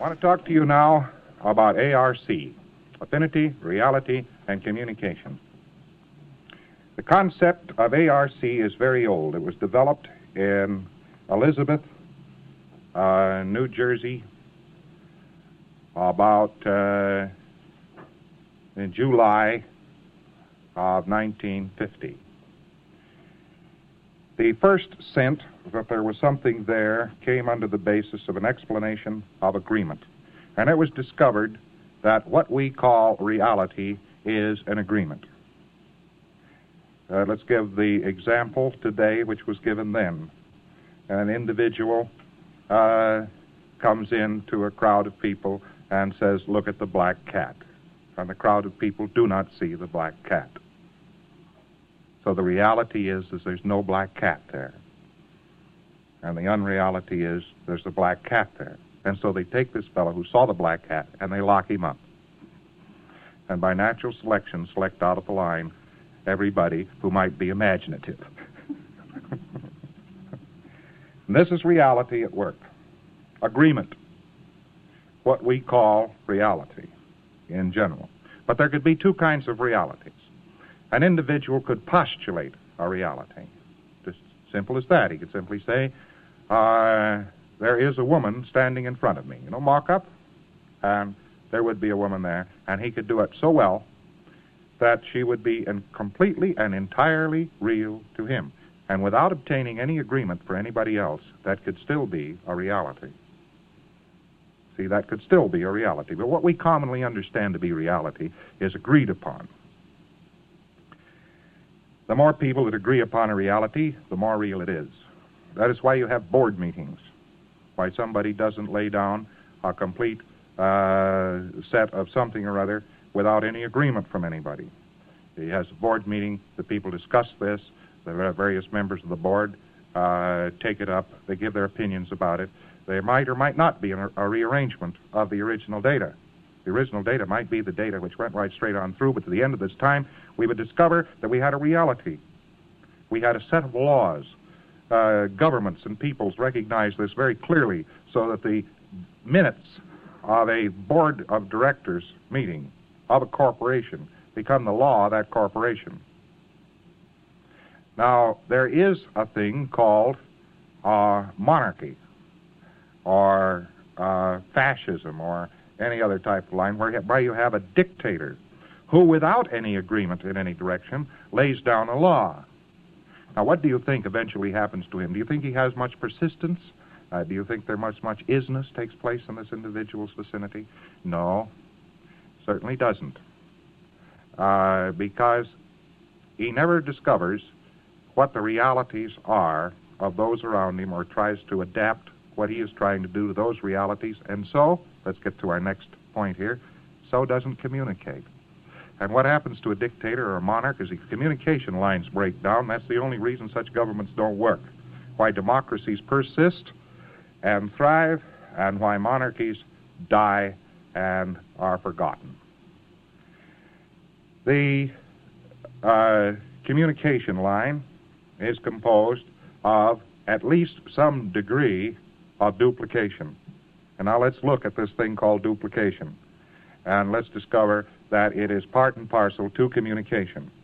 I want to talk to you now about ARC, affinity, reality, and communication. The concept of ARC is very old. It was developed in Elizabeth, New Jersey, about in July of 1950. The first scent that there was something there came under the basis of an explanation of agreement. And it was discovered that what we call reality is an agreement. Let's give the example today which was given then. An individual comes into a crowd of people and says, "Look at the black cat." And the crowd of people do not see the black cat. So the reality is there's no black cat there. And the unreality is there's a black cat there. And so they take this fellow who saw the black cat and they lock him up. And by natural selection, select out of the line everybody who might be imaginative. And this is reality at work. Agreement. What we call reality in general. But there could be two kinds of realities. An individual could postulate a reality. Just simple as that. He could simply say, there is a woman standing in front of me. You know, mock up, and there would be a woman there. And he could do it so well that she would be completely and entirely real to him. And without obtaining any agreement for anybody else, that could still be a reality. See, that could still be a reality. But what we commonly understand to be reality is agreed upon. The more people that agree upon a reality, the more real it is. That is why you have board meetings, why somebody doesn't lay down a complete set of something or other without any agreement from anybody. He has a board meeting, the people discuss this, the various members of the board take it up, they give their opinions about it. There might or might not be a rearrangement of the original data. The original data might be the data which went right straight on through, but to the end of this time, we would discover that we had a reality. We had a set of laws. Governments and peoples recognize this very clearly, so that the minutes of a board of directors meeting of a corporation become the law of that corporation. Now, there is a thing called monarchy, or fascism, or any other type of line, where you have a dictator who, without any agreement in any direction, lays down a law. Now, what do you think eventually happens to him? Do you think he has much persistence? Do you think there much isness takes place in this individual's vicinity? No, certainly doesn't. Because he never discovers what the realities are of those around him, or tries to adapt what he is trying to do to those realities, and so, let's get to our next point here, so doesn't communicate. And what happens to a dictator or a monarch is the communication lines break down. That's the only reason such governments don't work. Why democracies persist and thrive, and why monarchies die and are forgotten. The communication line is composed of at least some degree of duplication. And now let's look at this thing called duplication. And let's discover that it is part and parcel to communication.